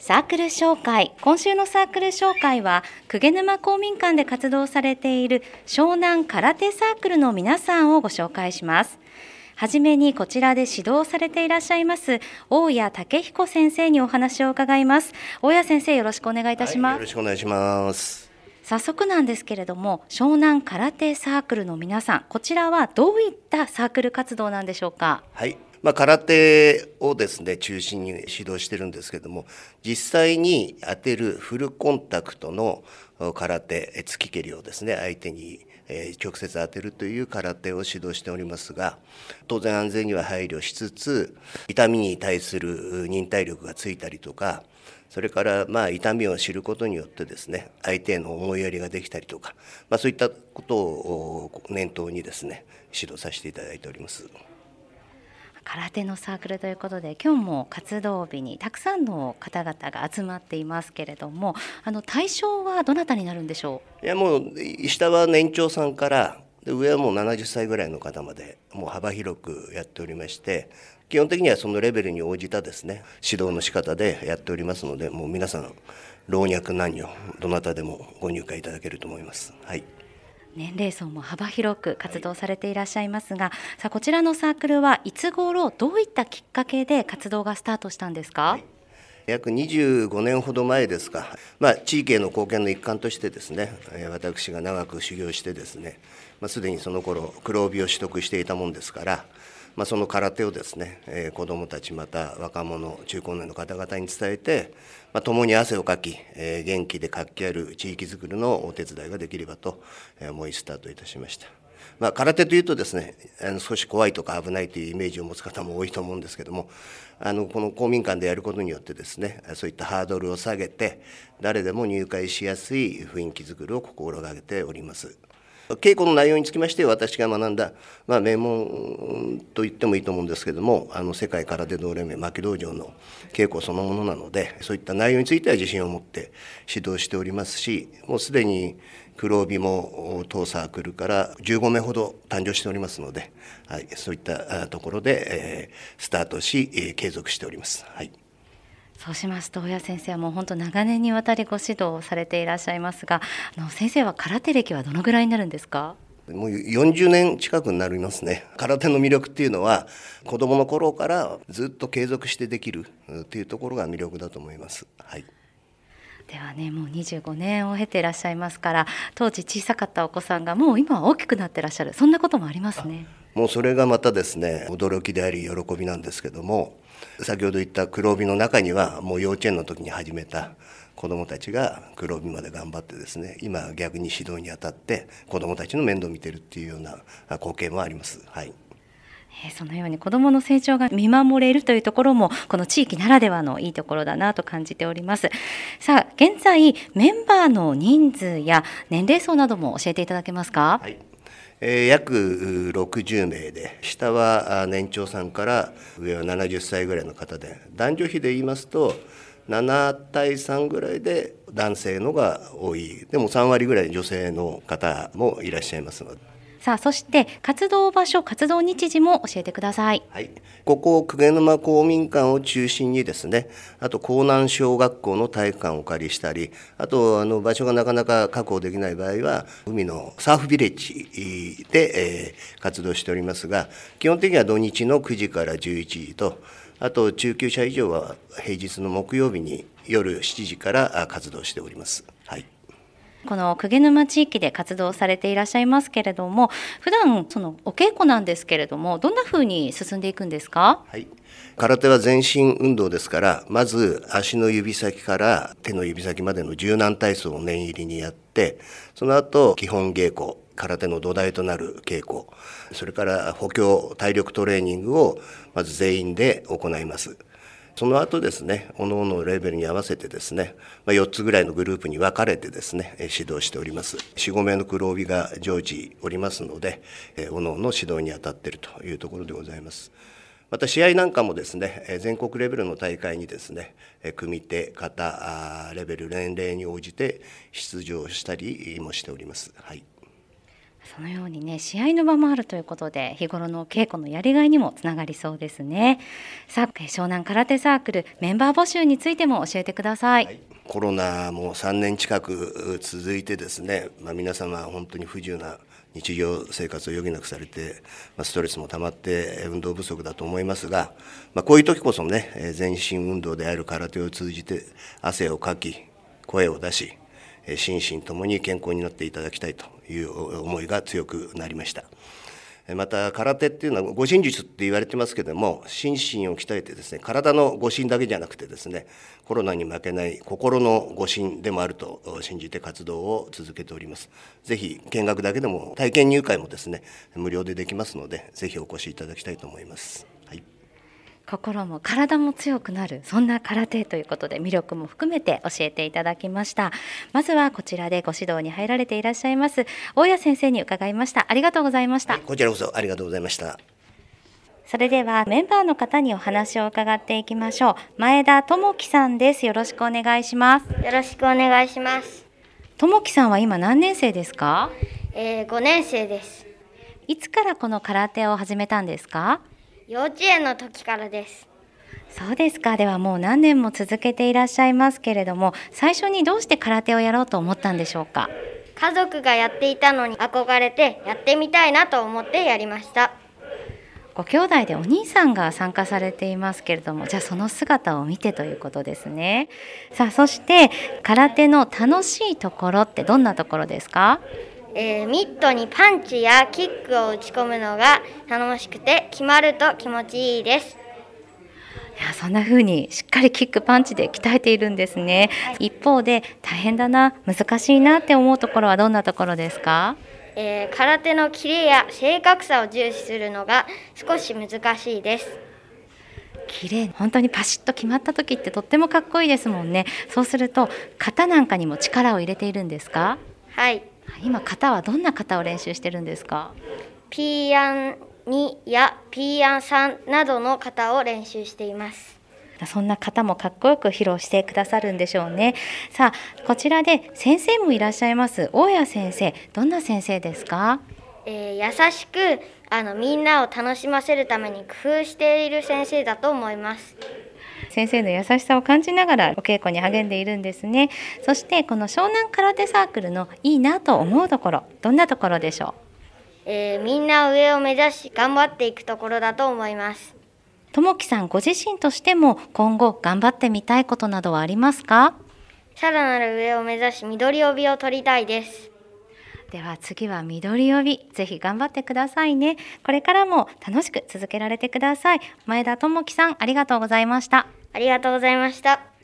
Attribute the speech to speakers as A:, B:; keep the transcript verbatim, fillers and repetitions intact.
A: サークル紹介。今週のサークル紹介は鵠沼公民館で活動されている湘南空手サークルの皆さんをご紹介します。はじめにこちらで指導されていらっしゃいます大谷武彦先生にお話を伺います。大谷先生、よろしくお願いいたします。
B: はい、よろしくお願いします。
A: 早速なんですけれども、湘南空手サークルの皆さん、こちらはどういったサークル活動なんでしょうか。
B: はい、まあ、空手をですね中心に指導してるんですけども、実際に当てるフルコンタクトの空手、突き蹴りをですね相手に直接当てるという空手を指導しておりますが、当然安全には配慮しつつ、痛みに対する忍耐力がついたりとか、それからまあ痛みを知ることによってですね相手への思いやりができたりとか、まあ、そういったことを念頭にですね指導させていただいております。
A: 空手のサークルということで、今日も活動日にたくさんの方々が集まっていますけれども、あの対象はどなたになるんでしょう。
B: いやもう下は年長さんから上はもうななじゅっさいぐらいの方までもう幅広くやっておりまして、基本的にはそのレベルに応じたですね指導の仕方でやっておりますので、もう皆さん老若男女どなたでもご入会いただけると思います。はい、
A: 年齢層も幅広く活動されていらっしゃいますが、はい、さあこちらのサークルはいつ頃どういったきっかけで活動がスタートしたんですか。はい、
B: 約にじゅうごねんほど前ですか、まあ、地域への貢献の一環としてですね、私が長く修行してですね、まあ、すでにその頃黒帯を取得していたもんですから、まあ、その空手をですね、えー、子どもたちまた若者中高年の方々に伝えて、まあ、共に汗をかき、えー、元気で活気ある地域づくりのお手伝いができればと思いスタートいたしました。まあ、空手というとですね、あの少し怖いとか危ないというイメージを持つ方も多いと思うんですけども、あのこの公民館でやることによってですね、そういったハードルを下げて誰でも入会しやすい雰囲気づくりを心がけております。稽古の内容につきまして私が学んだ、まあ、名門と言ってもいいと思うんですけれども、あの世界空手道連盟牧道場の稽古そのものなので、そういった内容については自信を持って指導しておりますし、もうすでに黒帯も当サークルからじゅうごめいほど誕生しておりますので、はい、そういったところで、えー、スタートし、えー、継続しております。はい、
A: そうしますと大谷先生はもう本当長年にわたりご指導をされていらっしゃいますが、あの先生は空手歴はどのぐらいになるんですか。
B: もうよんじゅうねん近くになりますね。空手の魅力っていうのは子どもの頃からずっと継続してできるっていうところが魅力だと思います。はい、
A: ではね、もうにじゅうごねんを経ていらっしゃいますから、当時小さかったお子さんがもう今は大きくなってらっしゃる、そんなこともありますね。
B: もうそれがまたですね驚きであり喜びなんですけども、先ほど言った黒帯の中にはもう幼稚園の時に始めた子どもたちが黒帯まで頑張ってですね、今逆に指導にあたって子どもたちの面倒を見てるっていうような光景もあります。はい、
A: そのように子どもの成長が見守れるというところもこの地域ならではのいいところだなと感じております。さあ現在メンバーの人数や年齢層なども教えていただけますか。
B: はい、えー、約ろくじゅうめいで、下は年長さんから上はななじゅっさいぐらいの方で、男女比で言いますとななたいさんぐらいで男性のが多い、でもさんわりぐらい女性の方もいらっしゃいますので。
A: さあそして活動場所活動日時も教えてください。
B: はい、ここ鵠沼公民館を中心にですね、あと江南小学校の体育館をお借りしたり、あとあの場所がなかなか確保できない場合は海のサーフビレッジで、えー、活動しておりますが、基本的には土日のくじからじゅういちじと、あと中級者以上は平日の木曜日に夜しちじから活動しております。はい、
A: この鵠沼地域で活動されていらっしゃいますけれども、普段そのお稽古なんですけれどもどんな風に進んでいくんですか。
B: はい、空手は全身運動ですから、まず足の指先から手の指先までの柔軟体操を念入りにやって、その後基本稽古、空手の土台となる稽古、それから補強体力トレーニングをまず全員で行います。その後ですね、各々のレベルに合わせてですね、まあ、よっつぐらいのグループに分かれてですね、指導しております。よん、ごめいの黒帯が常時おりますので、各々の指導に当たっているというところでございます。また試合なんかもですね、全国レベルの大会にですね、組手、形、レベル、年齢に応じて出場したりもしております。はい。
A: そのようにね、試合の場もあるということで、日頃の稽古のやりがいにもつながりそうですね。さあ、湘南空手サークルメンバー募集についても教えてください。はい、
B: コロナもさんねん近く続いてですね、まあ、皆様本当に不自由な日常生活を余儀なくされて、まあ、ストレスも溜まって運動不足だと思いますが、まあ、こういう時こそね、全身運動である空手を通じて汗をかき声を出し、心身ともに健康になっていただきたいという思いが強くなりました。また空手っていうのは護身術って言われてますけれども、心身を鍛えてですね、体の護身だけじゃなくてですね、コロナに負けない心の護身でもあると信じて活動を続けております。ぜひ見学だけでも体験入会もですね無料でできますので、ぜひお越しいただきたいと思います。はい、
A: 心も体も強くなる、そんな空手ということで魅力も含めて教えていただきました。まずはこちらでご指導に入られていらっしゃいます大谷先生に伺いました。ありがとうございました。はい、
B: こちらこそありがとうございました。
A: それではメンバーの方にお話を伺っていきましょう。前田智樹さんです。よろしくお願いします。
C: よろしくお願いします。
A: 智樹さんは今何年生ですか？
C: えー、ごねん生です。
A: いつからこの空手を始めたんですか？
C: 幼稚園の時からです。
A: そうですか。ではもう何年も続けていらっしゃいますけれども、最初にどうして空手をやろうと思ったんでしょうか？
C: 家族がやっていたのに憧れてやってみたいなと思ってやりました。
A: ご兄弟でお兄さんが参加されていますけれども、じゃあその姿を見てということですね。さあ、そして空手の楽しいところってどんなところですか？
C: えー、ミットにパンチやキックを打ち込むのが楽しくて、決まると気持ちいいです。
A: いや、そんな風にしっかりキックパンチで鍛えているんですね。はい、一方で大変だな、難しいなって思うところはどんなところですか？
C: えー、空手のキレや正確さを重視するのが少し難しいです。
A: キレ、本当にパシッと決まった時ってとってもかっこいいですもんね。そうすると型なんかにも力を入れているんですか？
C: はい。
A: 今型はどんな型を練習してるんですか？
C: ピーアンにやピーアンさんなどの型を練習しています。
A: そんな方もかっこよく披露してくださるんでしょうね。さあ、こちらで先生もいらっしゃいます大谷先生、どんな先生ですか？
C: えー、優しくあのみんなを楽しませるために工夫している先生だと思います。
A: 先生の優しさを感じながらお稽古に励んでいるんですね。そしてこの湘南空手サークルのいいなと思うところ、どんなところでしょ
C: う？えー、みんな上を目指し頑張っていくところだと思います。
A: 智樹さんご自身としても今後頑張ってみたいことなどはありますか？
C: さらなる上を目指し緑帯を取りたいです。
A: では次は緑帯、ぜひ頑張ってくださいね。これからも楽しく続けられてください。前田智樹さん、ありがとうございました。
C: ありがとうございました。